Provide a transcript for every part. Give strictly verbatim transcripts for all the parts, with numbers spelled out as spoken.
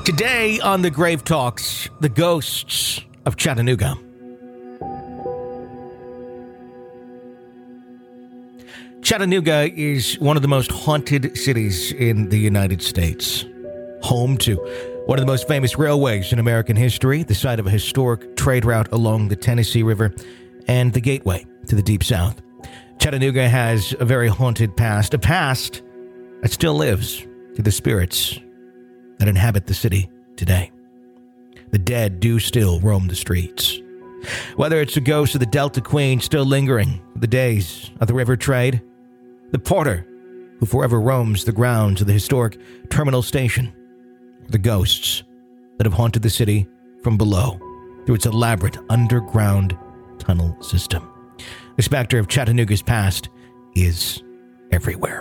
Today on the Grave Talks, the ghosts of Chattanooga. Chattanooga is one of the most haunted cities in the United States. Home to one of the most famous railways in American history, the site of a historic trade route along the Tennessee River, and the gateway to the Deep South. Chattanooga has a very haunted past, a past that still lives through the spirits that inhabit the city today. The dead do still roam the streets. Whether it's the ghost of the Delta Queen still lingering the days of the river trade, the porter who forever roams the grounds of the historic terminal station, or the ghosts that have haunted the city from below through its elaborate underground tunnel system. The specter of Chattanooga's past is everywhere.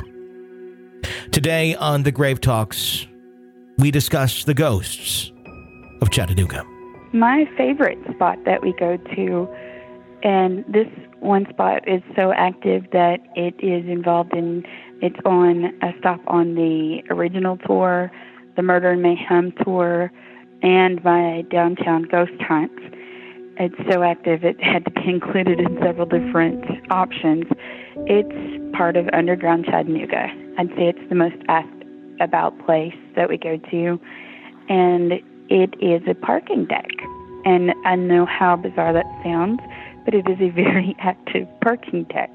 Today on The Grave Talks, we discuss the ghosts of Chattanooga. My favorite spot that we go to, and this one spot is so active that it is involved in, it's on a stop on the original tour, the Murder and Mayhem tour, and my downtown ghost hunts. It's so active it had to be included in several different options. It's part of Underground Chattanooga. I'd say it's the most asked about place that we go to, and it is a parking deck. And I know how bizarre that sounds, but it is a very active parking deck.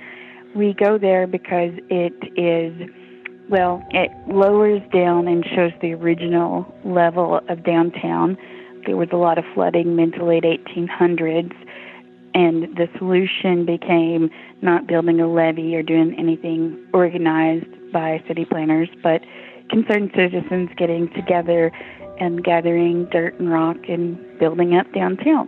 We go there because it is, well, it lowers down and shows the original level of downtown. There was a lot of flooding mid to late eighteen hundreds, and the solution became not building a levee or doing anything organized by city planners, but concerned citizens getting together and gathering dirt and rock and building up downtown.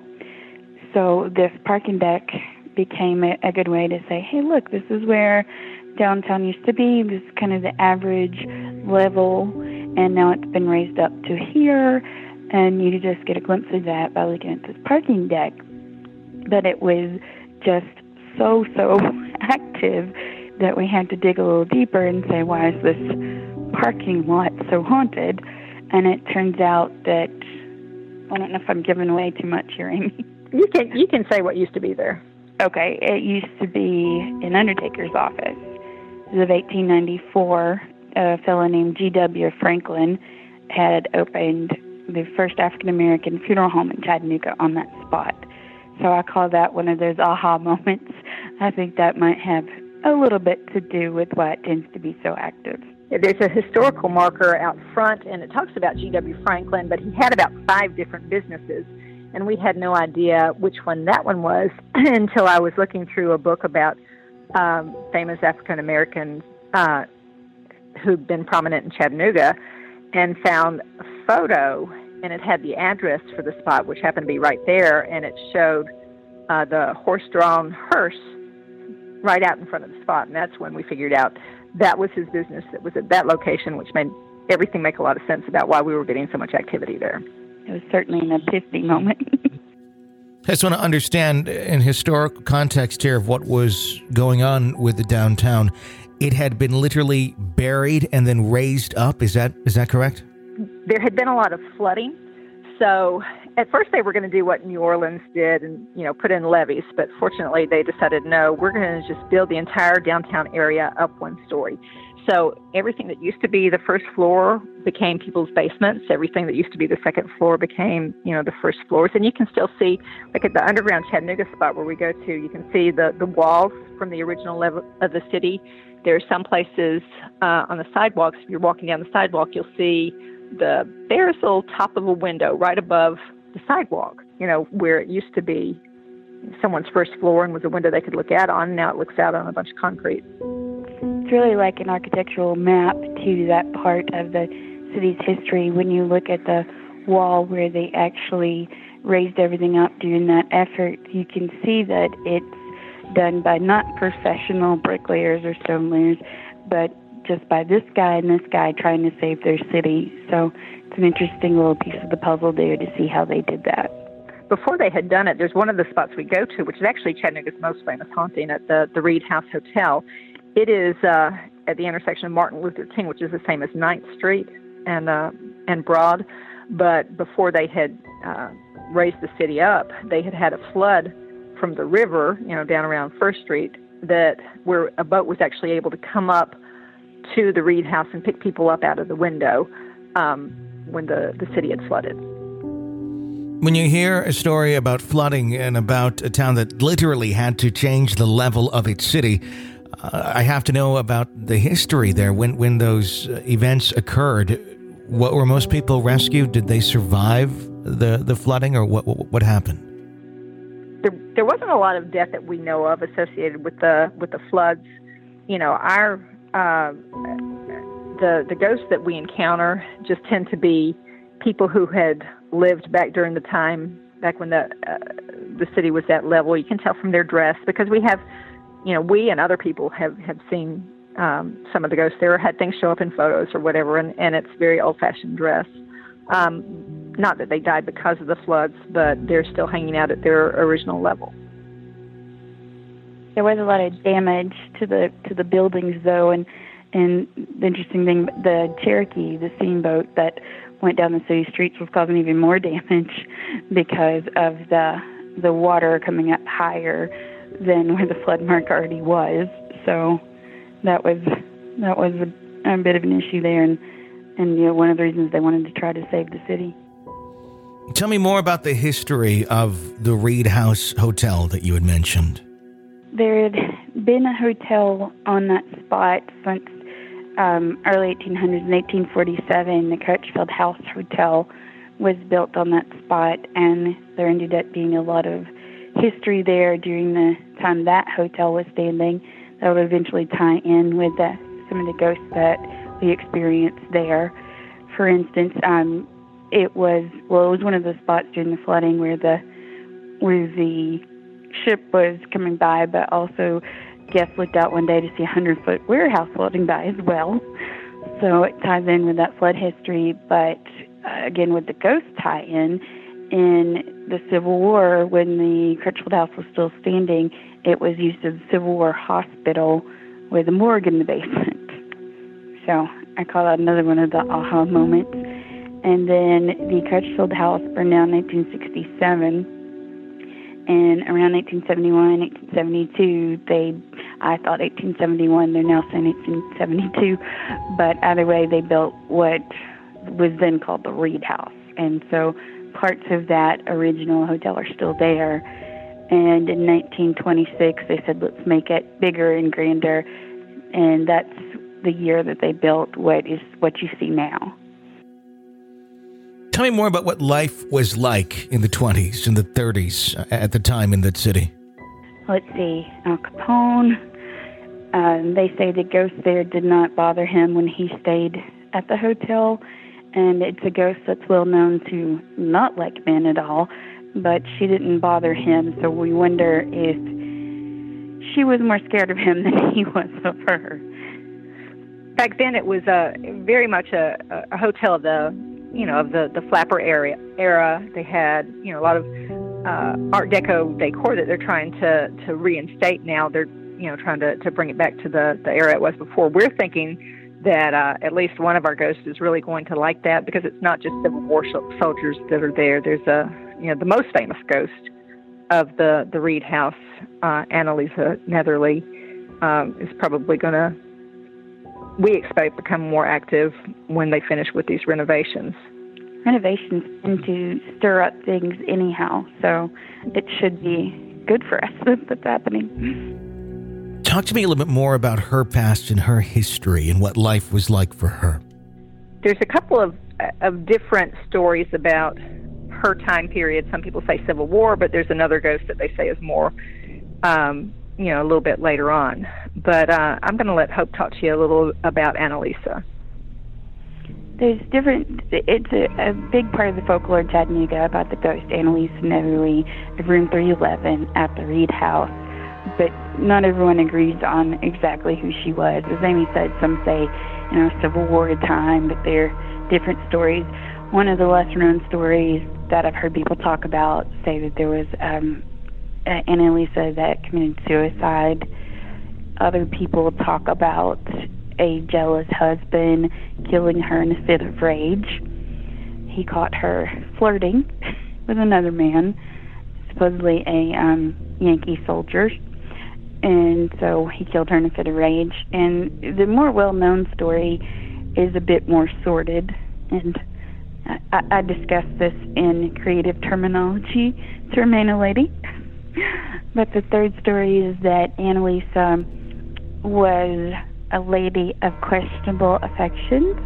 So this parking deck became a, a good way to say, hey, look, this is where downtown used to be. This is kind of the average level, and now it's been raised up to here, and you just get a glimpse of that by looking at this parking deck. But it was just so, so active that we had to dig a little deeper and say, why is this parking lot so haunted? And it turns out that, I don't know if I'm giving away too much here, Amy. You can you can say what used to be there. Okay, it used to be an undertaker's office. As of eighteen ninety-four, a fellow named G W Franklin had opened the first African-American funeral home in Chattanooga on that spot. So I call that one of those aha moments. I think that might have a little bit to do with why it tends to be so active. There's a historical marker out front, and it talks about G W Franklin, but he had about five different businesses, and we had no idea which one that one was until I was looking through a book about um, famous African Americans uh, who'd been prominent in Chattanooga, and found a photo, and it had the address for the spot, which happened to be right there, and it showed uh, the horse-drawn hearse right out in front of the spot, and that's when we figured out that was his business that was at that location, which made everything make a lot of sense about why we were getting so much activity there. It was certainly an epiphany moment. I just want to understand in historical context here of what was going on with the downtown. It had been literally buried and then raised up. Is that is that correct? There had been a lot of flooding. So at first they were going to do what New Orleans did and, you know, put in levees. But fortunately they decided, no, we're going to just build the entire downtown area up one story. So everything that used to be the first floor became people's basements. Everything that used to be the second floor became, you know, the first floors. And you can still see, like at the Underground Chattanooga spot where we go to, you can see the, the walls from the original level of the city. There are some places uh, on the sidewalks, if you're walking down the sidewalk, you'll see the barest little top of a window right above the sidewalk, you know, where it used to be someone's first floor and was a window they could look out on. Now it looks out on a bunch of concrete. It's really like an architectural map to that part of the city's history. When you look at the wall where they actually raised everything up during that effort, you can see that it's done by not professional bricklayers or stone layers, but just by this guy and this guy trying to save their city. So it's an interesting little piece of the puzzle there to see how they did that. Before they had done it, there's one of the spots we go to, which is actually Chattanooga's most famous haunting, at the, the Reed House Hotel. It is uh, at the intersection of Martin Luther King, which is the same as ninth Street and uh, and Broad. But before they had uh, raised the city up, they had had a flood from the river, you know, down around First Street, that where a boat was actually able to come up to the Reed House and pick people up out of the window um, when the, the city had flooded. When you hear a story about flooding and about a town that literally had to change the level of its city, uh, I have to know about the history there. When when those events occurred, what were most people rescued? Did they survive the, the flooding, or what, what what happened? There, there wasn't a lot of death that we know of associated with the with the floods. You know, our uh, the the ghosts that we encounter just tend to be people who had lived back during the time, back when the uh, the city was that level. You can tell from their dress, because we have, you know, we and other people have, have seen um, some of the ghosts there, had things show up in photos or whatever, and, and it's very old-fashioned dress. Um, not that they died because of the floods, but they're still hanging out at their original level. There was a lot of damage to the to the buildings, though, and and the interesting thing, the Cherokee, the steamboat that went down the city streets, was causing even more damage because of the the water coming up higher than where the flood mark already was. So that was that was a, a bit of an issue there, and and you know, one of the reasons they wanted to try to save the city. Tell me more about the history of the Reed House Hotel that you had mentioned. There had been a hotel on that spot since um, early eighteen hundreds. In eighteen forty-seven, the Crutchfield House Hotel was built on that spot, and there ended up being a lot of history there during the time that hotel was standing that would eventually tie in with the, some of the ghosts that we experienced there. For instance, um, it was well, it was one of the spots during the flooding where the where the ship was coming by, but also guests looked out one day to see a hundred-foot warehouse floating by as well. So it ties in with that flood history, but uh, again with the ghost tie-in, in the Civil War, when the Crutchfield House was still standing, it was used as a Civil War hospital with a morgue in the basement. So I call that another one of the aha moments. And then the Crutchfield House burned down in nineteen sixty-seven. And around eighteen seventy-one, eighteen seventy-two, they, I thought eighteen seventy-one, they're now saying eighteen seventy-two, but either way, they built what was then called the Reed House. And so parts of that original hotel are still there. And in nineteen twenty-six, they said, let's make it bigger and grander. And that's the year that they built what is what you see now. Tell me more about what life was like in the twenties and the thirties at the time in that city. Let's see. Al Capone, um, they say the ghost there did not bother him when he stayed at the hotel. And it's a ghost that's well known to not like men at all, but she didn't bother him. So we wonder if she was more scared of him than he was of her. Back then, it was a very much a, a hotel of the, you know, of the, the flapper area era. They had, you know, a lot of uh, Art Deco decor that they're trying to, to reinstate now. They're, you know, trying to, to bring it back to the, the era it was before. We're thinking that uh, at least one of our ghosts is really going to like that, because it's not just Civil War soldiers that are there. There's a, you know, the most famous ghost of the, the Reed House, uh, Annalisa Netherly, um, is probably going to, we expect, become more active when they finish with these renovations. Renovations tend to stir up things anyhow, so it should be good for us that that's happening. Talk to me a little bit more about her past and her history and what life was like for her. There's a couple of of different stories about her time period. Some people say Civil War, but there's another ghost that they say is more, um, you know, a little bit later on. But uh, I'm going to let Hope talk to you a little about Annalisa. There's different, it's a, a big part of the folklore in Chattanooga about the ghost Annalisa Netherly of room three eleven at the Reed House. But not everyone agrees on exactly who she was. As Amy said, some say, you know, Civil War time, but they're different stories. One of the lesser-known stories that I've heard people talk about say that there was um, Annalisa that committed suicide. Other people talk about a jealous husband killing her in a fit of rage. he caught her flirting with another man, supposedly a um, Yankee soldier. And so he killed her in a fit of rage. And the more well-known story is a bit more sordid. And I, I discuss this in creative terminology to remain a lady. But the third story is that Annalisa was a lady of questionable affections,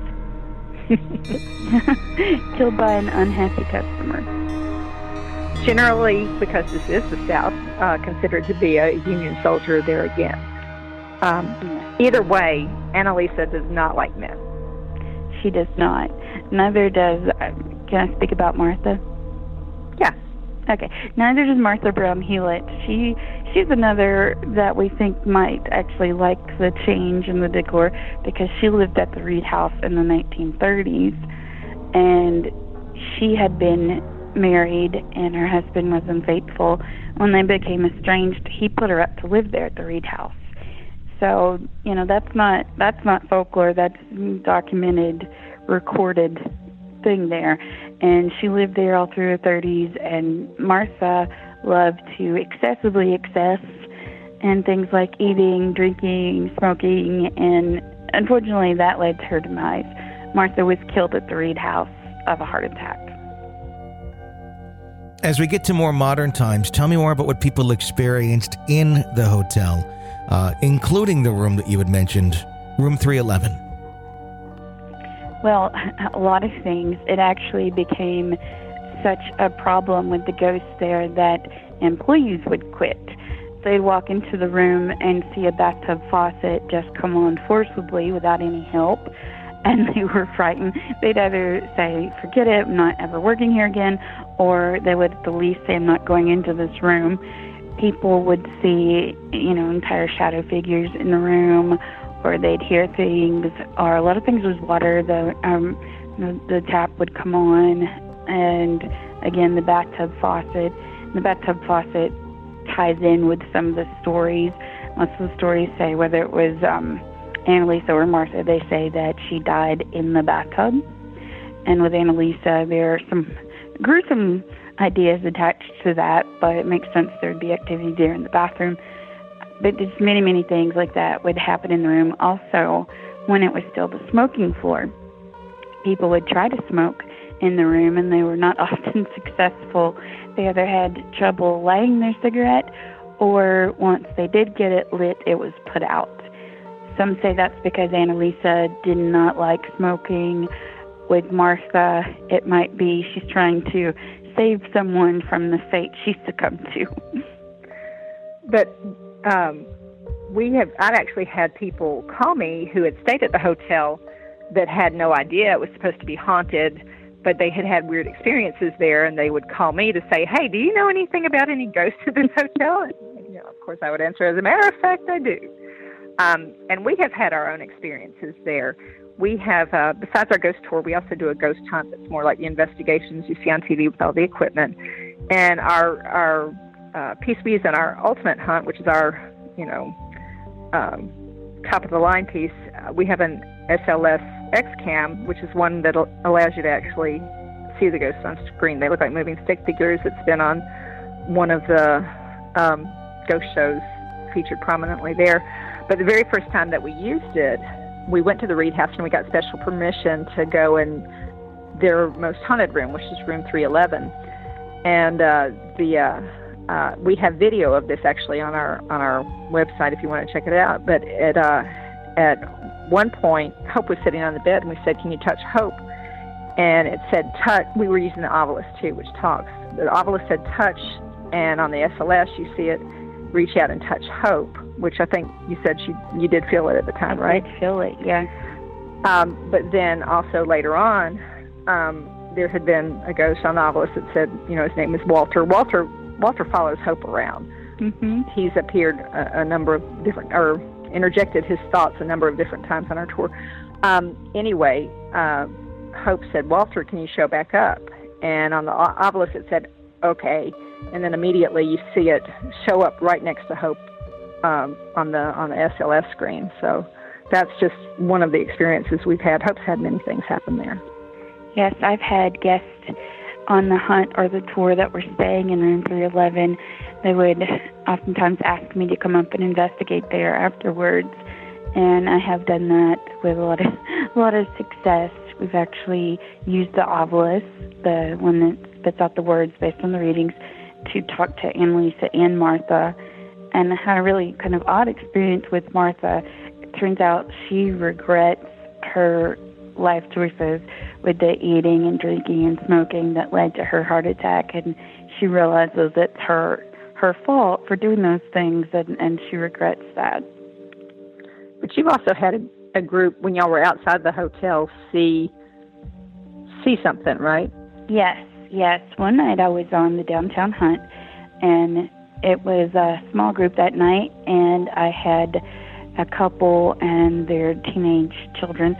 killed by an unhappy customer. Generally, because this is the South, uh, considered to be a Union soldier there again. Um, either way, Annalisa does not like men. She does not. Neither does, uh, can I speak about Martha? Yeah. Okay. Neither does Martha Brown Hewlett. She she's another that we think might actually like the change in the decor because she lived at the Reed House in the nineteen thirties, and she had been married and her husband was unfaithful. When they became estranged, he put her up to live there at the Reed House. So, you know, that's not that's not folklore. That's documented, recorded thing there. And she lived there all through her thirties, and Martha loved to excessively excess and things like eating, drinking, smoking, and unfortunately that led to her demise. Martha was killed at the Reed House of a heart attack. As we get to more modern times, tell me more about what people experienced in the hotel, uh, including the room that you had mentioned, room three eleven. Well, a lot of things. It actually became such a problem with the ghosts there that employees would quit. They'd walk into the room and see a bathtub faucet just come on forcibly without any help, and they were frightened. They'd either say, forget it, I'm not ever working here again, or they would at the least say, I'm not going into this room. People would see, you know, entire shadow figures in the room, or they'd hear things, or a lot of things was water. The, um, the, the tap would come on, and again, the bathtub faucet. The bathtub faucet ties in with some of the stories. Most of the stories say, whether it was um, Annalisa or Martha, they say that she died in the bathtub. And with Annalisa, there are some gruesome ideas attached to that, but it makes sense there'd be activity there in the bathroom. But just many, many things like that would happen in the room. Also, when it was still the smoking floor, people would try to smoke in the room, and they were not often successful. They either had trouble lighting their cigarette, or once they did get it lit, it was put out. Some say that's because Annalisa did not like smoking. With Martha, it might be she's trying to save someone from the fate she succumbed to. But um, we have, I've actually had people call me who had stayed at the hotel that had no idea it was supposed to be haunted, but they had had weird experiences there, and they would call me to say, hey, do you know anything about any ghosts in this hotel? And, you know, of course, I would answer, as a matter of fact, I do. Um, and we have had our own experiences there. We have, uh, besides our ghost tour, we also do a ghost hunt that's more like the investigations you see on T V with all the equipment. And our our uh, piece we use in our ultimate hunt, which is our, you know, um, top of the line piece, uh, we have an S L S X-Cam, which is one that allows you to actually see the ghosts on screen. They look like moving stick figures. It's been on one of the um, ghost shows featured prominently there. But the very first time that we used it, we went to the Reed House and we got special permission to go in their most haunted room, which is room three eleven. And uh, the uh, uh, we have video of this actually on our on our website if you want to check it out. But at uh, at one point, Hope was sitting on the bed, and we said, "Can you touch Hope?" And it said touch. We were using the Ovilus too, which talks. The Ovilus said touch, and on the S L S you see it reach out and touch Hope, which I think you said she you did feel it at the time, right? I did feel it, yeah. Um, but then also later on, um, there had been a ghost on the Ovilus that said, you know, his name is Walter. Walter Walter follows Hope around. Mm-hmm. He's appeared a, a number of different, or interjected his thoughts a number of different times on our tour. Um, anyway, uh, Hope said, Walter, can you show back up? And on the Ovilus it said, okay. And then immediately you see it show up right next to Hope um, on the on the S L S screen. So that's just one of the experiences we've had. Hope's had many things happen there. Yes, I've had guests on the hunt or the tour that were staying in room three eleven. They would oftentimes ask me to come up and investigate there afterwards, and I have done that with a lot of a lot of success. We've actually used the Ovilus, the one that spits out the words based on the readings, to talk to Annalisa and Martha, and I had a really kind of odd experience with Martha. It turns out she regrets her life choices with the eating and drinking and smoking that led to her heart attack, and she realizes it's her her fault for doing those things, and, and she regrets that. But you've also had a, a group, when y'all were outside the hotel, see see something, right? Yes, yes. One night I was on the downtown hunt, and it was a small group that night, and I had a couple and their teenage children.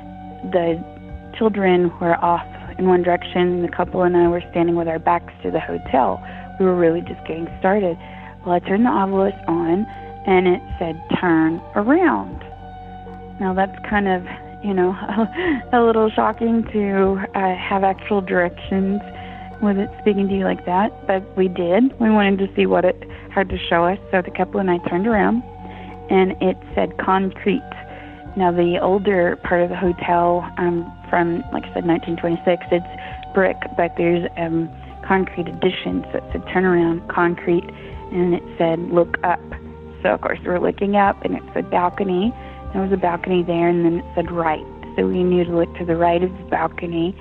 The children were off in one direction, and the couple and I were standing with our backs to the hotel. We were really just getting started. Well, I turned the Ovilus on, and it said, turn around. Now, that's kind of, you know, a, a little shocking to uh, have actual directions with it speaking to you like that, but we did. We wanted to see what it had to show us, so the couple and I turned around, and it said concrete. Now, the older part of the hotel, um, from, like I said, nineteen twenty-six, it's brick, but there's um, concrete additions. So it said turn around, concrete, and it said look up. So, of course, we're looking up, and it said balcony. There was a balcony there, and then it said right. So we knew to look to the right of the balcony.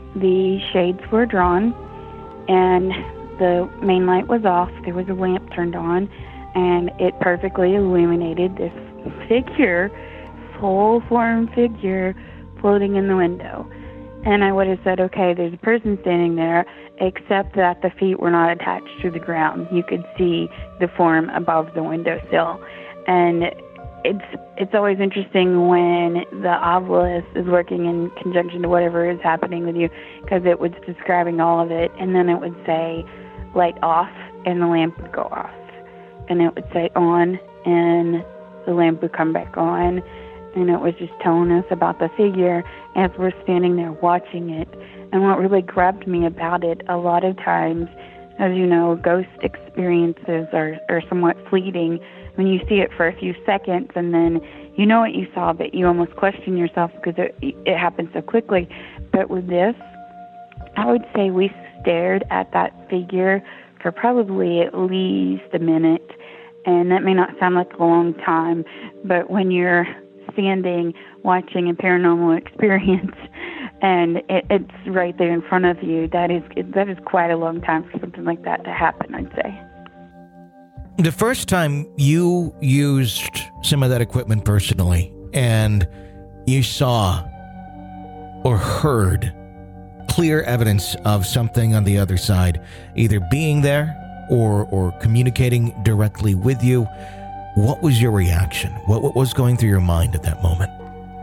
The shades were drawn, and the main light was off. There was a lamp turned on, and it perfectly illuminated this figure, full-form figure, floating in the window. And I would have said, okay, there's a person standing there, except that the feet were not attached to the ground. You could see the form above the windowsill. And it's it's always interesting when the Ovilus is working in conjunction to whatever is happening with you, because it was describing all of it, and then it would say light off, and the lamp would go off. And it would say on, and the lamp would come back on. And it was just telling us about the figure as we're standing there watching it. And what really grabbed me about it, a lot of times, as you know, ghost experiences are, are somewhat fleeting. When you see it for a few seconds and then you know what you saw, but you almost question yourself because it, it happened so quickly. But with this, I would say we stared at that figure for probably at least a minute. And that may not sound like a long time, but when you're standing watching a paranormal experience and it, it's right there in front of you, that is that is quite a long time for something like that to happen, I'd say. The first time you used some of that equipment personally and you saw or heard clear evidence of something on the other side, either being there or or communicating directly with you, what was your reaction? What, what was going through your mind at that moment?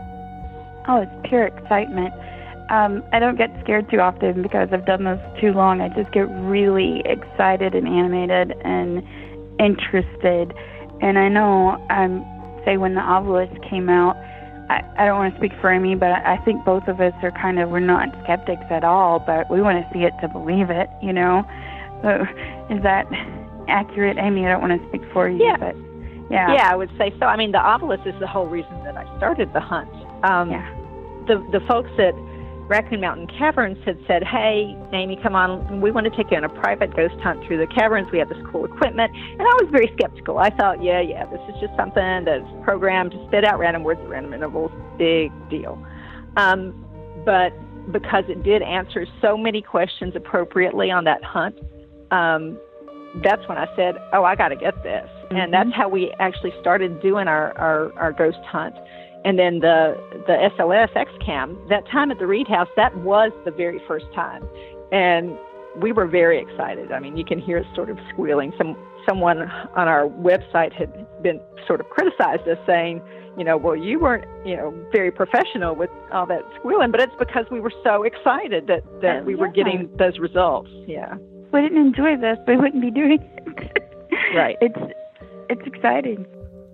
Oh, it's pure excitement. Um, I don't get scared too often because I've done this too long. I just get really excited and animated and interested. And I know, um, say when the Ovilus came out, I, I don't want to speak for Amy, but I think both of us are kind of, we're not skeptics at all, but we want to see it to believe it, you know? So, is that accurate, Amy? I don't want to speak for you, yeah. but yeah. Yeah, I would say so. I mean, the Ovilus is the whole reason that I started the hunt. Um, yeah. The the folks at Raccoon Mountain Caverns had said, hey, Amy, come on, we want to take you on a private ghost hunt through the caverns. We have this cool equipment. And I was very skeptical. I thought, yeah, yeah, this is just something that's programmed to spit out random words at random intervals. Big deal. Um, but because it did answer so many questions appropriately on that hunt, um, that's when I said, oh, I got to get this. Mm-hmm. And that's how we actually started doing our, our, our ghost hunt. And then the the S L S X CAM, that time at the Reed House, that was the very first time. And we were very excited. I mean, you can hear it sort of squealing. Some Someone on our website had been sort of criticized us saying, you know, well, you weren't, you know, very professional with all that squealing, but it's because we were so excited that, that we yeah. were getting those results. Yeah. If we didn't enjoy this, we wouldn't be doing it. Right. It's, it's exciting.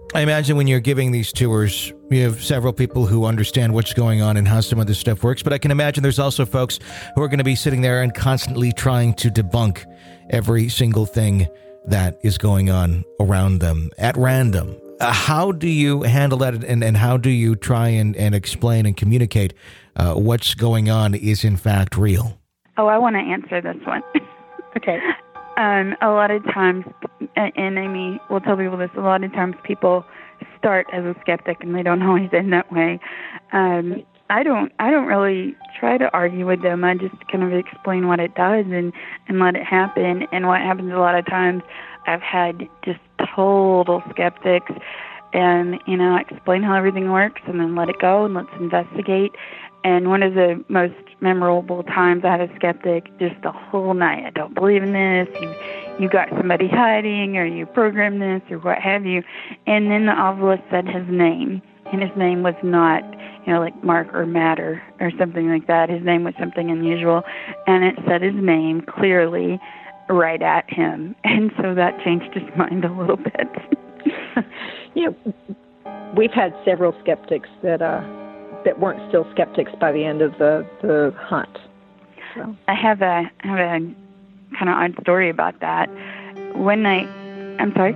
I imagine when you're giving these tours, you have several people who understand what's going on and how some of this stuff works. But I can imagine there's also folks who are going to be sitting there and constantly trying to debunk every single thing that is going on around them at random. Uh, how do you handle that, and, and how do you try and, and explain and communicate uh, what's going on is in fact real? Oh, I want to answer this one. Okay. Um, a lot of times, and Amy will tell people this, a lot of times people start as a skeptic and they don't always end that way. Um, I don't I don't really try to argue with them. I just kind of explain what it does and, and let it happen. And what happens a lot of times, I've had just total skeptics and, you know, explain how everything works and then let it go and let's investigate. And one of the most memorable times I had a skeptic just the whole night. I don't believe in this. You, you got somebody hiding, or you programmed this, or what have you. And then the ovilus said his name, and his name was not, you know, like Mark or Matt or, or something like that. His name was something unusual, and it said his name clearly right at him. And so that changed his mind a little bit. You know, we've had several skeptics that uh, that weren't still skeptics by the end of the, the hunt. So. I have a I have a kind of odd story about that. One night, I'm sorry.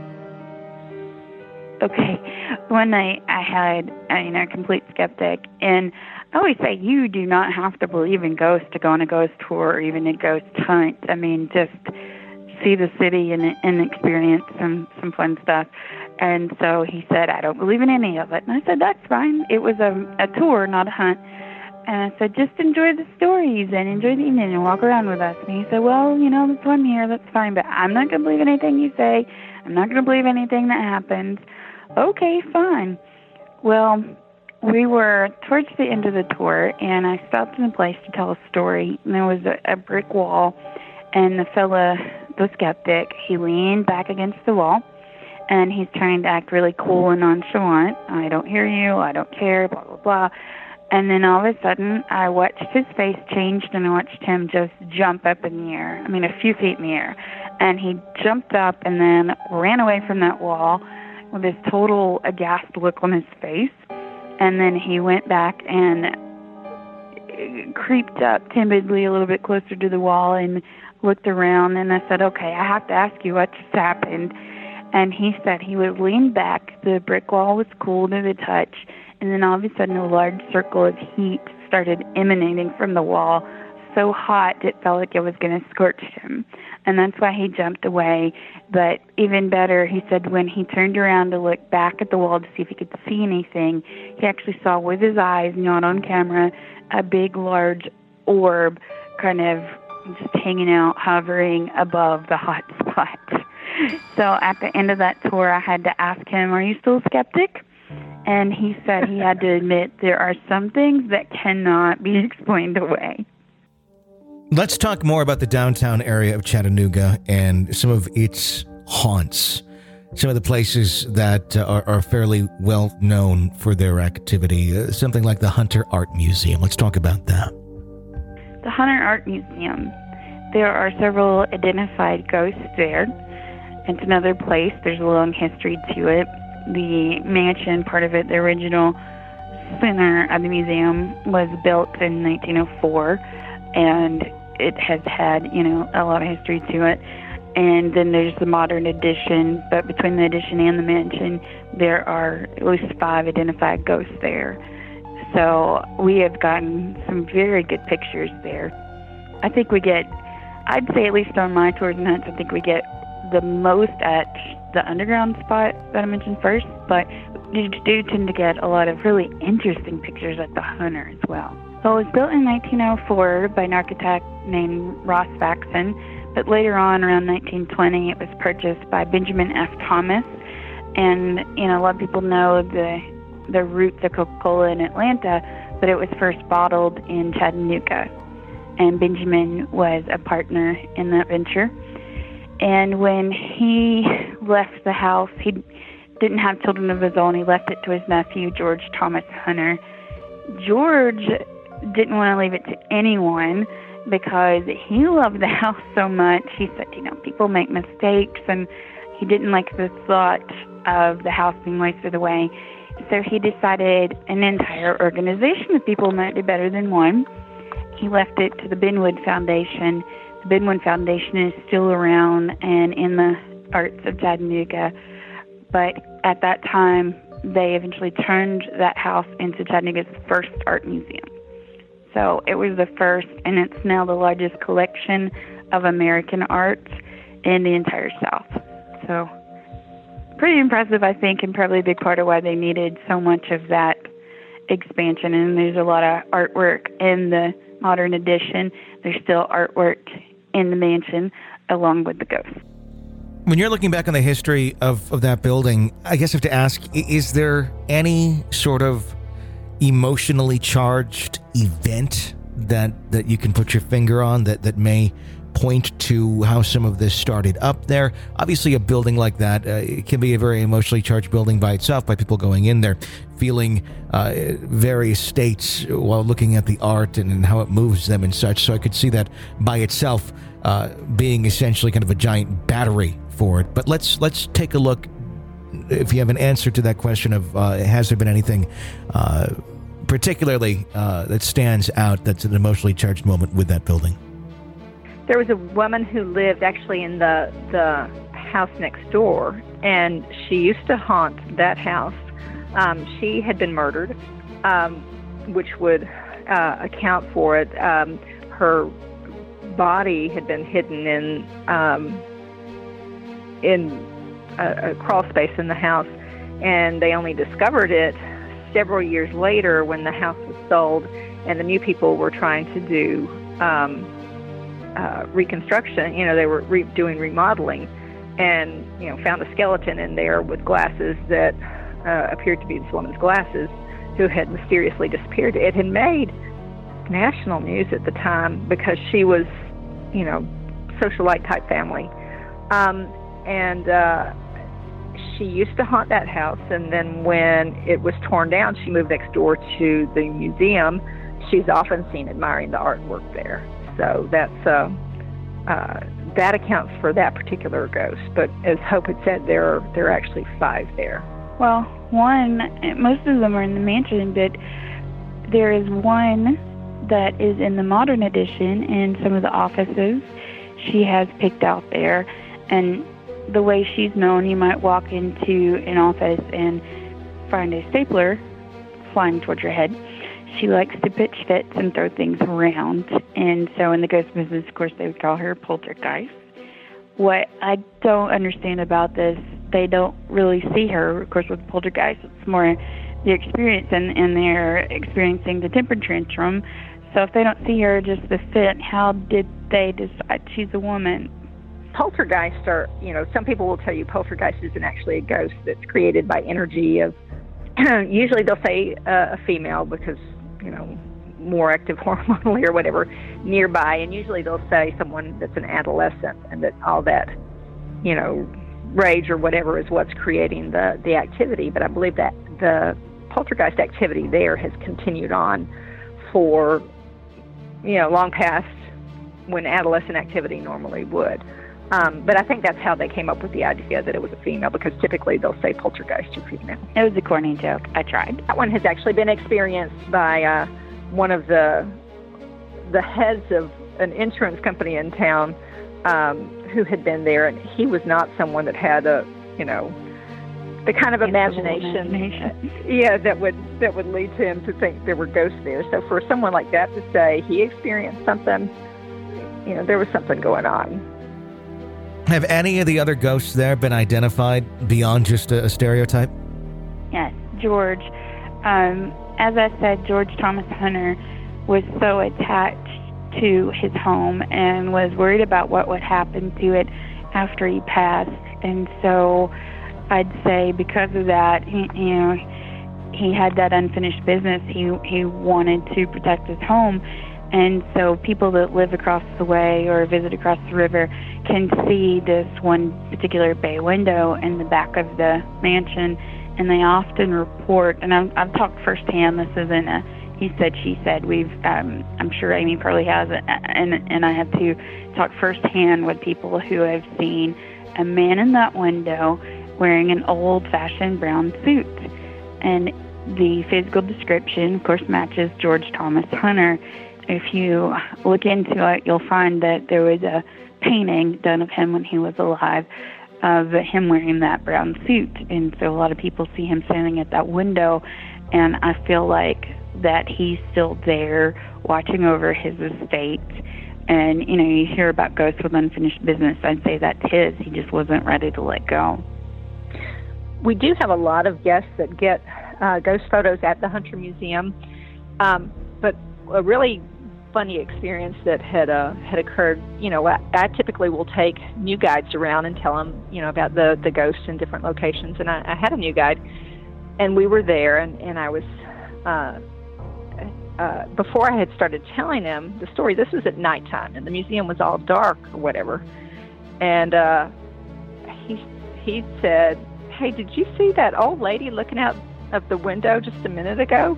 Okay, one night I had uh, you know a complete skeptic, and I always say you do not have to believe in ghosts to go on a ghost tour or even a ghost hunt. I mean, just see the city and and experience some some fun stuff. And so he said, I don't believe in any of it. And I said, that's fine. It was a, a tour, not a hunt. And I said, just enjoy the stories and enjoy the evening and walk around with us. And he said, well, you know, that's why I'm here. That's fine. But I'm not going to believe anything you say. I'm not going to believe anything that happens. Okay, fine. Well, we were towards the end of the tour, and I stopped in a place to tell a story. And there was a, a brick wall. And the fella, the skeptic, he leaned back against the wall. And he's trying to act really cool and nonchalant. I don't hear you. I don't care, blah, blah, blah. And then all of a sudden, I watched his face change, and I watched him just jump up in the air. I mean, a few feet in the air. And he jumped up and then ran away from that wall with this total aghast look on his face. And then he went back and creeped up timidly a little bit closer to the wall and looked around. And I said, okay, I have to ask you what just happened. And he said he would lean back, the brick wall was cool to the touch, and then all of a sudden a large circle of heat started emanating from the wall, so hot it felt like it was going to scorch him. And that's why he jumped away. But even better, he said when he turned around to look back at the wall to see if he could see anything, he actually saw with his eyes, not on camera, a big, large orb kind of just hanging out, hovering above the hot spot. So at the end of that tour, I had to ask him, are you still a skeptic? And he said he had to admit there are some things that cannot be explained away. Let's talk more about the downtown area of Chattanooga and some of its haunts, some of the places that uh, are, are fairly well known for their activity, uh, something like the Hunter Art Museum. Let's talk about that. The Hunter Art Museum. There are several identified ghosts there. It's another place. There's a long history to it. The mansion, part of it, the original center of the museum, was built in nineteen oh four, and it has had, you know, a lot of history to it. And then there's the modern addition, but between the addition and the mansion, there are at least five identified ghosts there. So we have gotten some very good pictures there. I think we get, I'd say at least on my tours and hunts, I think we get the most at the underground spot that I mentioned first, but you do tend to get a lot of really interesting pictures at the Hunter as well. So it was built in nineteen oh four by an architect named Ross Faxon, but later on, around nineteen twenty, it was purchased by Benjamin F. Thomas. And, you know, a lot of people know the the roots of Coca-Cola in Atlanta, but it was first bottled in Chattanooga. And Benjamin was a partner in that venture. And when he left the house, he didn't have children of his own. He left it to his nephew, George Thomas Hunter. George didn't want to leave it to anyone because he loved the house so much. He said, you know, people make mistakes, and he didn't like the thought of the house being wasted away. So he decided an entire organization of people might do better than one. He left it to the Benwood Foundation. The Benwood Foundation is still around and in the arts of Chattanooga. But at that time, they eventually turned that house into Chattanooga's first art museum. So it was the first, and it's now the largest collection of American art in the entire South. So pretty impressive, I think, and probably a big part of why they needed so much of that expansion. And there's a lot of artwork in the modern edition. There's still artwork in the mansion along with the ghosts. When you're looking back on the history of, of that building, I guess I have to ask, is there any sort of emotionally charged event that, that you can put your finger on that, that may point to how some of this started up there? Obviously, a building like that, uh, it can be a very emotionally charged building by itself, by people going in there, feeling uh, various states while looking at the art and, and how it moves them and such. So I could see that by itself uh, being essentially kind of a giant battery for it. But let's let's take a look, if you have an answer to that question of uh, has there been anything uh, particularly uh, that stands out that's an emotionally charged moment with that building? There was a woman who lived actually in the the house next door, and she used to haunt that house. Um, she had been murdered, um, which would uh, account for it. Um, her body had been hidden in um, in a, a crawl space in the house, and they only discovered it several years later when the house was sold, and the new people were trying to do Um, Uh, reconstruction. You know, they were re- doing remodeling, and you know, found a skeleton in there with glasses that uh, appeared to be this woman's glasses, who had mysteriously disappeared. It had made national news at the time because she was, you know, socialite type family, um, and uh, she used to haunt that house. And then when it was torn down, she moved next door to the museum. She's often seen admiring the artwork there. So that's uh, uh, that accounts for that particular ghost. But as Hope had said, there are there are actually five there. Well, one, most of them are in the mansion, but there is one that is in the modern edition in some of the offices she has picked out there. And the way she's known, you might walk into an office and find a stapler flying towards your head. She likes to pitch fits and throw things around. And so in the ghost business, of course, they would call her poltergeist. What I don't understand about this, they don't really see her. Of course, with poltergeist, it's more the experience, and, and they're experiencing the temper tantrum. So if they don't see her, just the fit, how did they decide she's a woman? Poltergeists are, you know, some people will tell you poltergeist isn't actually a ghost that's created by energy of, usually they'll say uh, a female because, you know, more active hormonally or whatever nearby, and usually they'll say someone that's an adolescent, and that all that, you know, rage or whatever is what's creating the, the activity. But I believe that the poltergeist activity there has continued on for, you know, long past when adolescent activity normally would. Um, but I think that's how they came up with the idea that it was a female, because typically they'll say poltergeist or female. It was a corny joke. I tried. That one has actually been experienced by uh, one of the the heads of an insurance company in town um, who had been there, and he was not someone that had a, you know, the kind of imagination, imagination. yeah, that would that would lead to him to think there were ghosts there. So for someone like that to say he experienced something, you know, there was something going on. Have any of the other ghosts there been identified beyond just a, a stereotype? Yes, George. Um, as I said, George Thomas Hunter was so attached to his home and was worried about what would happen to it after he passed. And so I'd say because of that, he, you know, he had that unfinished business. He he wanted to protect his home. And so people that live across the way or visit across the river can see this one particular bay window in the back of the mansion, and they often report, and I'm, I've talked firsthand, this isn't a he said, she said, we've, um, I'm sure Amy probably has, and, and I have to talk firsthand with people who have seen a man in that window wearing an old-fashioned brown suit. And the physical description, of course, matches George Thomas Hunter. If you look into it, you'll find that there was a painting done of him when he was alive, of him wearing that brown suit. And so a lot of people see him standing at that window, and I feel like that he's still there watching over his estate. And, you know, you hear about ghosts with unfinished business. I'd say that's his. He just wasn't ready to let go. We do have a lot of guests that get uh, ghost photos at the Hunter Museum. Um, but a really funny experience that had uh, had occurred, you know, I, I typically will take new guides around and tell them, you know, about the, the ghosts in different locations. And I, I had a new guide, and we were there, and, and I was... Uh, Uh, before I had started telling him the story, this was at nighttime, and the museum was all dark or whatever. And uh, he he said, "Hey, did you see that old lady looking out of the window just a minute ago?"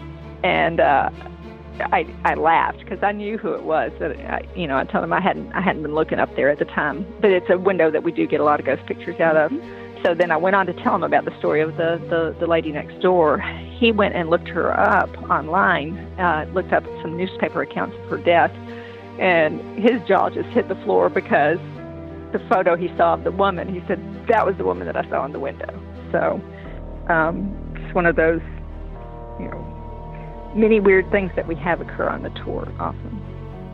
And uh, I I laughed because I knew who it was. That I, you know, I told him I hadn't I hadn't been looking up there at the time, but it's a window that we do get a lot of ghost pictures out of. So then I went on to tell him about the story of the, the, the lady next door. He went and looked her up online, uh, looked up some newspaper accounts of her death, and his jaw just hit the floor because the photo he saw of the woman, he said, that was the woman that I saw in the window. So um, it's one of those, you know, many weird things that we have occur on the tour often.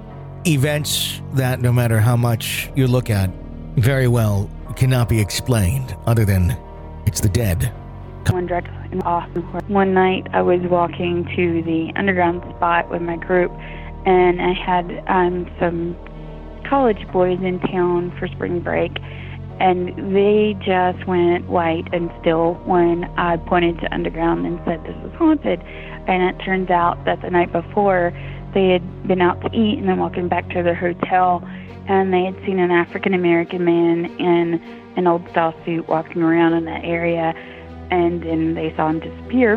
Events that, no matter how much you look at, very well cannot be explained other than it's the dead. One direct and awesome. One night I was walking to the underground spot with my group, and I had um, some college boys in town for spring break, and they just went white and still when I pointed to underground and said this was haunted. And it turns out that the night before they had been out to eat and then walking back to their hotel, and they had seen an African-American man in an old-style suit walking around in that area, and then they saw him disappear.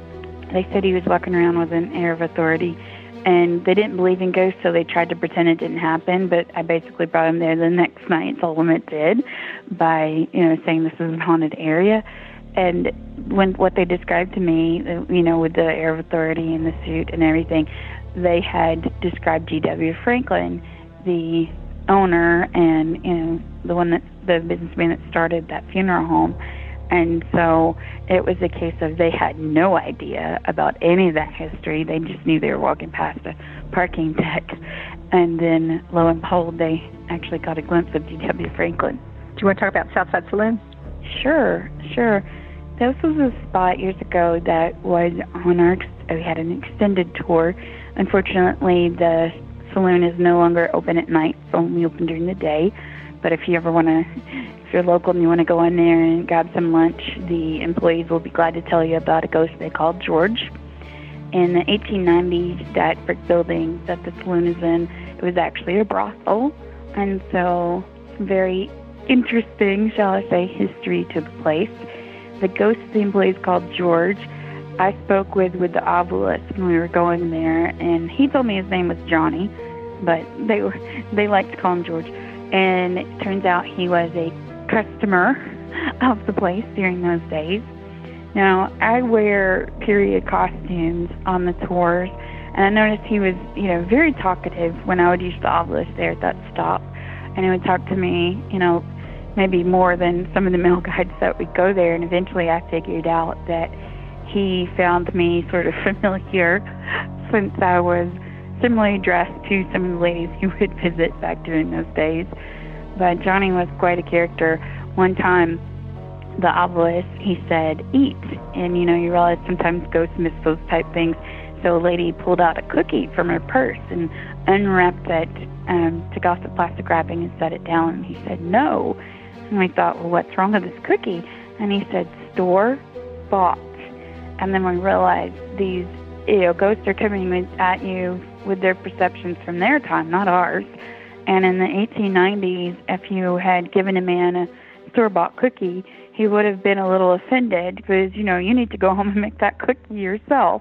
They said he was walking around with an air of authority, and they didn't believe in ghosts, so they tried to pretend it didn't happen, but I basically brought him there the next night, told them it did, by, you know, saying this is a haunted area. And when what they described to me, you know, with the air of authority and the suit and everything, they had described G W Franklin, the owner and, you know, the one that the businessman that started that funeral home. And so it was a case of they had no idea about any of that history. They just knew they were walking past a parking deck. And then, lo and behold, they actually got a glimpse of G W Franklin. Do you want to talk about Southside Saloon? Sure, sure. This was a spot years ago that was on our, we had an extended tour. Unfortunately, the saloon is no longer open at night, it's only open during the day. But if you ever want to, if you're local and you want to go in there and grab some lunch, the employees will be glad to tell you about a ghost they called George. In the eighteen nineties, that brick building that the saloon is in, it was actually a brothel. And so, very interesting, shall I say, history to the place. The ghost the employees called George, I spoke with with the obelisk when we were going there, and he told me his name was Johnny, but they were they liked to call him George. And it turns out he was a customer of the place during those days. Now, I wear period costumes on the tours, and I noticed he was, you know, very talkative when I would use the obelisk there at that stop. And he would talk to me, you know, maybe more than some of the male guides that would go there. And eventually I figured out that he found me sort of familiar since I was similarly dressed to some of the ladies he would visit back during those days. But Johnny was quite a character. One time, the obelisk, he said, eat. And, you know, you realize sometimes ghosts miss those type things. So a lady pulled out a cookie from her purse and unwrapped it, um, took off the plastic wrapping and set it down. And he said, no. And we thought, well, what's wrong with this cookie? And he said, store-bought. And then we realized these, you know, ghosts are coming at you with their perceptions from their time, not ours. And in the eighteen nineties, if you had given a man a store-bought cookie, he would have been a little offended because, you know, you need to go home and make that cookie yourself.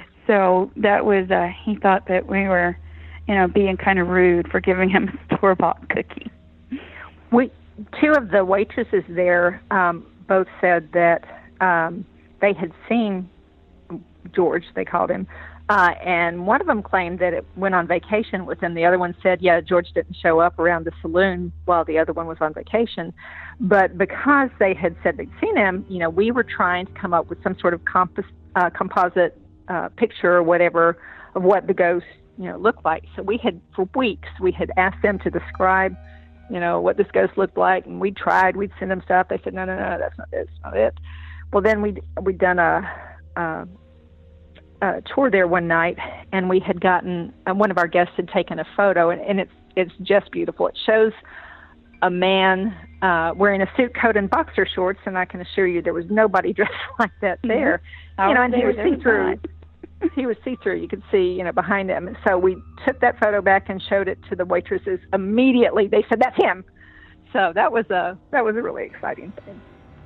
So that was, uh, he thought that we were, you know, being kind of rude for giving him a store-bought cookie. We two of the waitresses there um, both said that um, they had seen George, they called him, uh, and one of them claimed that it went on vacation with him. The other one said, yeah, George didn't show up around the saloon while the other one was on vacation. But because they had said they'd seen him, you know, we were trying to come up with some sort of comp- uh, composite uh, picture or whatever of what the ghost, you know, looked like. So we had, for weeks, we had asked them to describe, you know, what this ghost looked like, and we tried. We'd send them stuff. They said, no, no, no, that's not it. That's not it. Well, then we'd, we'd done a... a Uh, tour there one night, and we had gotten uh, one of our guests had taken a photo, and, and it's it's just beautiful. It shows a man uh, wearing a suit coat and boxer shorts, and I can assure you there was nobody dressed like that there. Mm-hmm. You know, and he was see through. He was see through. You could see, you know, behind him. So we took that photo back and showed it to the waitresses. Immediately, they said, "That's him." So that was a that was a really exciting thing.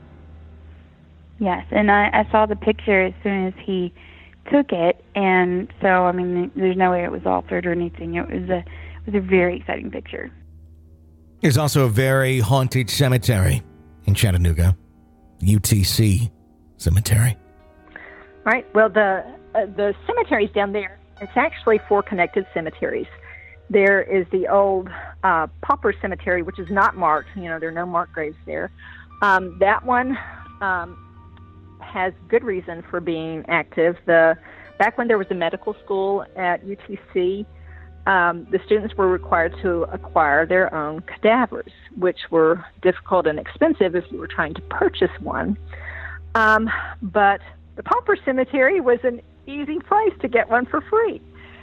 Yes, and I, I saw the picture as soon as he took it, and so I mean, there's no way it was altered or anything. It was a it was a very exciting picture. There's also a very haunted cemetery in Chattanooga, U T C Cemetery. Right. Well, the uh, the cemeteries down there, it's actually four connected cemeteries. There is the old uh, Pauper Cemetery, which is not marked. You know, there are no marked graves there. Um, that one. Um, has good reason for being active. The back when there was a medical school at U T C, um, the students were required to acquire their own cadavers, which were difficult and expensive if you were trying to purchase one. Um, but the Pauper Cemetery was an easy place to get one for free.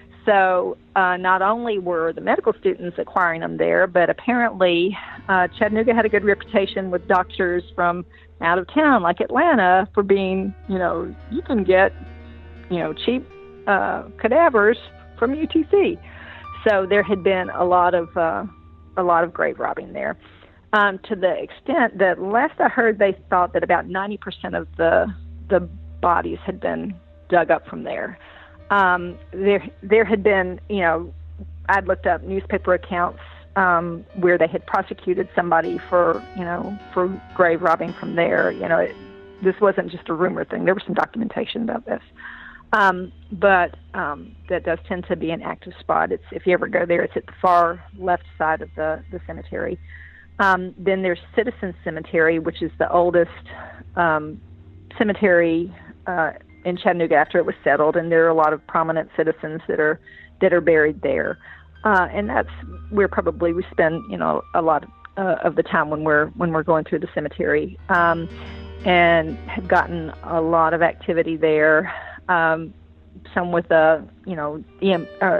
So uh, not only were the medical students acquiring them there, but apparently uh, Chattanooga had a good reputation with doctors from out of town, like Atlanta, for being, you know, you can get, you know, cheap uh, cadavers from U T C. So there had been a lot of uh, a lot of grave robbing there, um, to the extent that last I heard, they thought that about ninety percent of the the bodies had been dug up from there. Um, there there had been, you know, I'd looked up newspaper accounts Um, where they had prosecuted somebody for, you know, for grave robbing from there. You know, it, this wasn't just a rumor thing. There was some documentation about this. Um, but um, that does tend to be an active spot. It's, if you ever go there, it's at the far left side of the, the cemetery. Um, then there's Citizen Cemetery, which is the oldest um, cemetery uh, in Chattanooga after it was settled, and there are a lot of prominent citizens that are that are buried there. Uh, and that's where probably we spend, you know, a lot of, uh, of the time when we're when we're going through the cemetery, um, and have gotten a lot of activity there. Um, some with the, you know, E M, uh,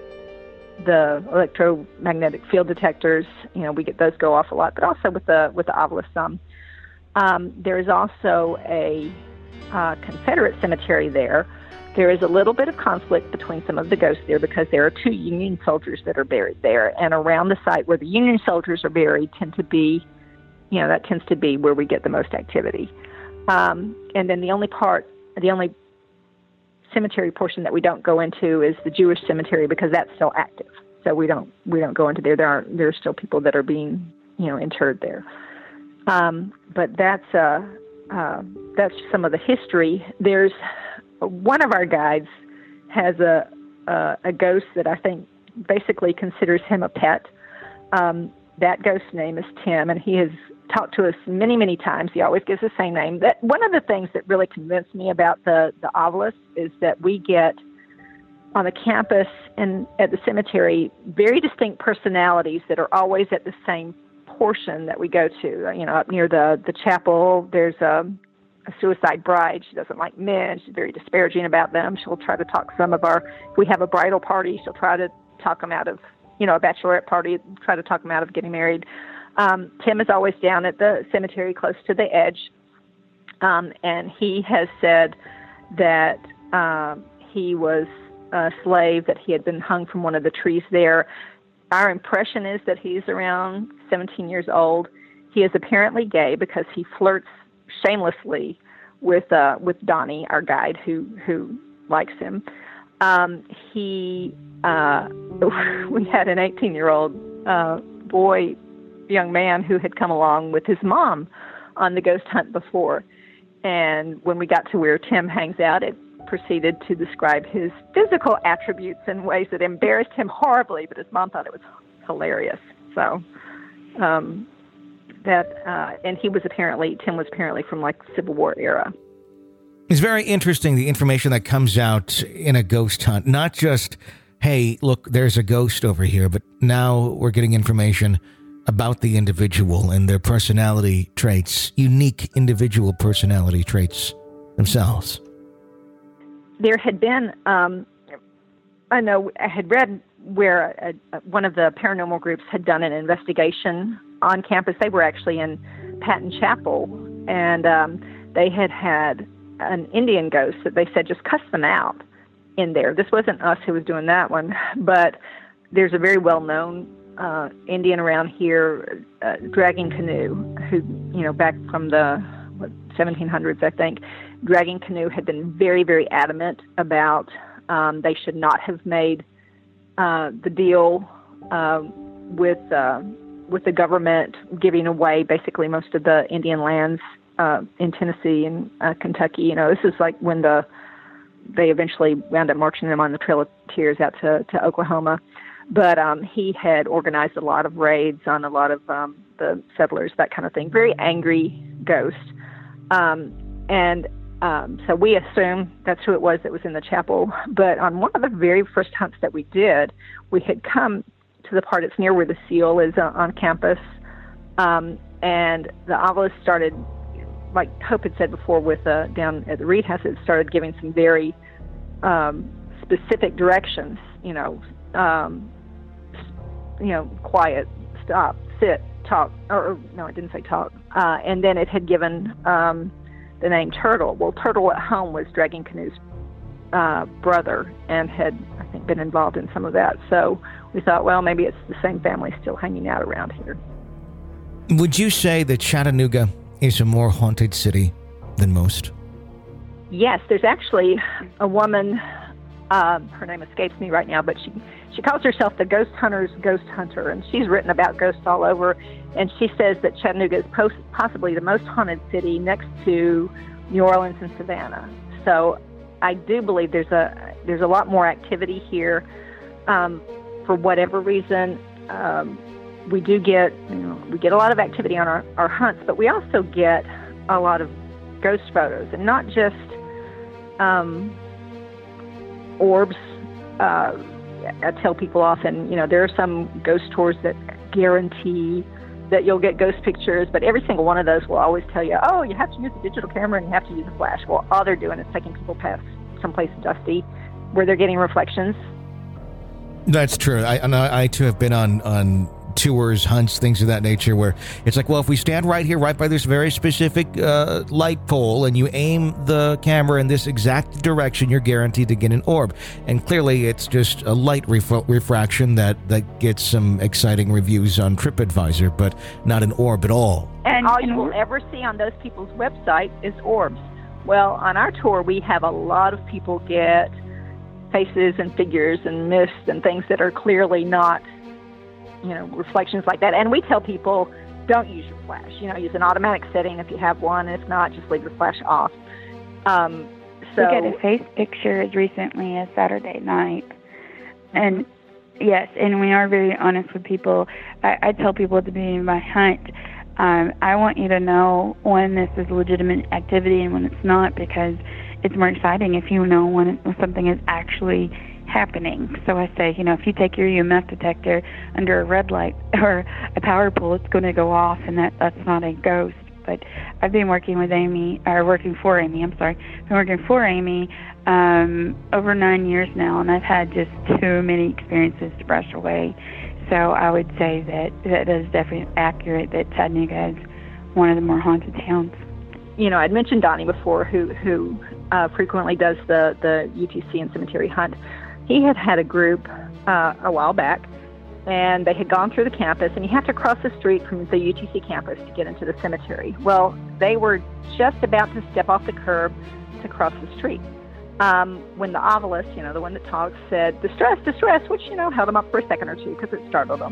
the electromagnetic field detectors. You know, we get those go off a lot, but also with the with the obelisk some. Um, there is also a uh, Confederate cemetery there. There is a little bit of conflict between some of the ghosts there because there are two Union soldiers that are buried there. And around the site where the Union soldiers are buried tend to be, you know, that tends to be where we get the most activity. Um, and then the only part, the only cemetery portion that we don't go into is the Jewish cemetery because that's still active. So we don't we don't go into there. There are there are still people that are being, you know, interred there. Um, but that's uh, uh, that's some of the history. There's one of our guides has a, a a ghost that I think basically considers him a pet. Um, that ghost's name is Tim, and he has talked to us many, many times. He always gives the same name. That one of the things that really convinced me about the the obelisk is that we get on the campus and at the cemetery very distinct personalities that are always at the same portion that we go to. You know, up near the the chapel, there's a a suicide bride. She doesn't like men. She's very disparaging about them. She'll try to talk some of our, if we have a bridal party, she'll try to talk them out of, you know, a bachelorette party, try to talk them out of getting married. Um, Tim is always down at the cemetery close to the edge. Um, and he has said that um, he was a slave, that he had been hung from one of the trees there. Our impression is that he's around seventeen years old. He is apparently gay because he flirts shamelessly with uh, with Donnie, our guide, who who likes him. Um, he uh, we had an eighteen-year-old uh, boy young man who had come along with his mom on the ghost hunt before. And when we got to where Tim hangs out, it proceeded to describe his physical attributes in ways that embarrassed him horribly, but his mom thought it was hilarious. So, um, that, uh, and he was apparently, Tim was apparently from like Civil War era. It's very interesting, the information that comes out in a ghost hunt. Not just, hey, look, there's a ghost over here, but now we're getting information about the individual and their personality traits, unique individual personality traits themselves. There had been, um, I know, I had read where a, a, one of the paranormal groups had done an investigation on campus. They were actually in Patton Chapel, and um, they had had an Indian ghost that they said just cussed them out in there. This wasn't us who was doing that one, but there's a very well-known uh, Indian around here, uh, Dragging Canoe, who, you know, back from the what, seventeen hundreds, I think, Dragging Canoe had been very, very adamant about um, they should not have made uh, the deal uh, with uh, with the government giving away basically most of the Indian lands uh, in Tennessee and uh, Kentucky. You know, this is like when the they eventually wound up marching them on the Trail of Tears out to, to Oklahoma. But um, he had organized a lot of raids on a lot of um, the settlers, that kind of thing. Very angry ghost. Um, and um, so we assume that's who it was that was in the chapel. But on one of the very first hunts that we did, we had come to the part, it's near where the seal is uh, on campus. Um, and the obelisk started, like Hope had said before, with uh, down at the Reed House, it started giving some very um, specific directions, you know, um, you know, quiet, stop, sit, talk, or, or no, it didn't say talk. Uh, and then it had given um, the name Turtle. Well, Turtle at home was Dragging Canoe's uh, brother and had, I think, been involved in some of that. So we thought, well, maybe it's the same family still hanging out around here. Would you say that Chattanooga is a more haunted city than most? Yes, there's actually a woman, um, her name escapes me right now, but she she calls herself the Ghost Hunter's Ghost Hunter, and she's written about ghosts all over, and she says that Chattanooga is post, possibly the most haunted city next to New Orleans and Savannah. So I do believe there's a there's a lot more activity here. Um, for whatever reason, um, we do get, you know, we get a lot of activity on our, our hunts, but we also get a lot of ghost photos, and not just um, orbs. Uh, I tell people often, you know, there are some ghost tours that guarantee that you'll get ghost pictures, but every single one of those will always tell you, oh, you have to use a digital camera and you have to use a flash. Well, all they're doing is taking people past someplace dusty where they're getting reflections. That's true. I, and I, I too have been on, on tours, hunts, things of that nature, where it's like, well, if we stand right here, right by this very specific uh, light pole, and you aim the camera in this exact direction, you're guaranteed to get an orb. And clearly it's just a light ref- refraction that, that gets some exciting reviews on TripAdvisor, but not an orb at all. And all you will ever see on those people's website is orbs. Well, on our tour, we have a lot of people get faces and figures and mist and things that are clearly not, you know, reflections like that. And we tell people, don't use your flash. You know, use an automatic setting if you have one. If not, just leave your flash off. Um, so we got a face picture as recently as Saturday night. Mm-hmm. And yes, and we are very honest with people. I, I tell people at the beginning of my hunt, um, I want you to know when this is legitimate activity and when it's not, because it's more exciting if you know when, it, when something is actually happening. So I say, you know, if you take your E M F detector under a red light or a power pole, it's going to go off, and that that's not a ghost. But I've been working with Amy, or working for Amy, I'm sorry, I've been working for Amy um, over nine years now, and I've had just too many experiences to brush away. So I would say that that is definitely accurate, that Chattanooga is one of the more haunted towns. You know, I'd mentioned Donnie before, who who uh, frequently does the, the U T C and cemetery hunt. He had had a group uh, a while back, and they had gone through the campus, and you have to cross the street from the U T C campus to get into the cemetery. Well, they were just about to step off the curb to cross the street um, when the obelisk, you know, the one that talks, said, distress, distress, which, you know, held them up for a second or two because it startled them.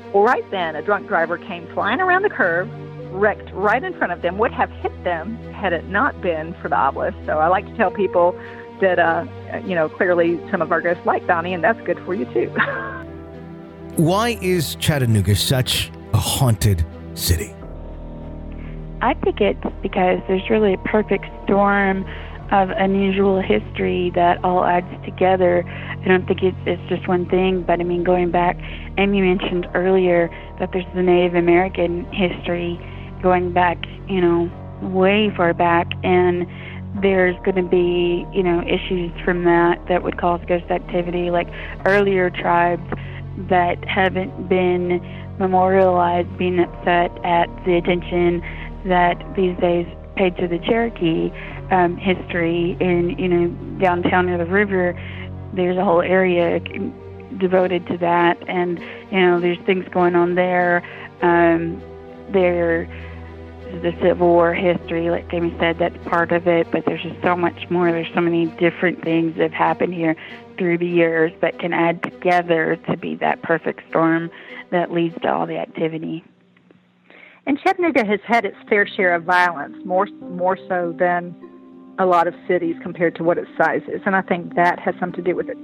Well, right then, a drunk driver came flying around the curve, wrecked right in front of them, would have hit them had it not been for the obelisk. So I like to tell people that, uh, you know, clearly some of our ghosts like Donnie, and that's good for you too. Why is Chattanooga such a haunted city? I think it's because there's really a perfect storm of unusual history that all adds together. I don't think it's, it's just one thing, but I mean, going back, Amy mentioned earlier that there's the Native American history going back, you know, way far back, and there's going to be, you know, issues from that that would cause ghost activity, like earlier tribes that haven't been memorialized being upset at the attention that these days paid to the Cherokee um, history in, you know, downtown near the river. There's a whole area devoted to that, and, you know, there's things going on there. Um, there the Civil War history, like Jamie said, that's part of it, but there's just so much more. There's so many different things that have happened here through the years that can add together to be that perfect storm that leads to all the activity. And Chattanooga has had its fair share of violence, more more so than a lot of cities compared to what its size is, and I think that has something to do with it.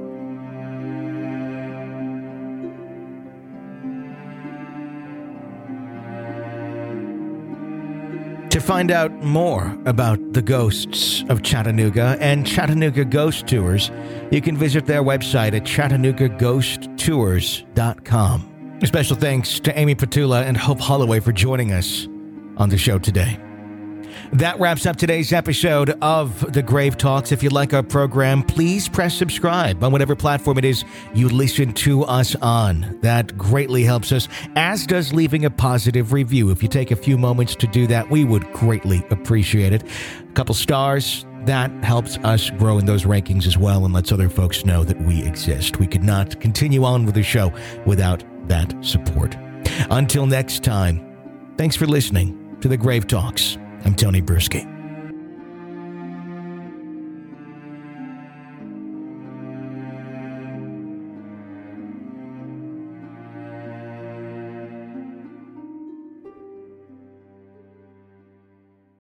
To find out more about the ghosts of Chattanooga and Chattanooga Ghost Tours, you can visit their website at chattanooga ghost tours dot com. A special thanks to Amy Petula and Hope Holloway for joining us on the show today. That wraps up today's episode of The Grave Talks. If you like our program, please press subscribe on whatever platform it is you listen to us on. That greatly helps us, as does leaving a positive review. If you take a few moments to do that, we would greatly appreciate it. A couple stars, that helps us grow in those rankings as well and lets other folks know that we exist. We could not continue on with the show without that support. Until next time, thanks for listening to The Grave Talks. I'm Tony Bruschi.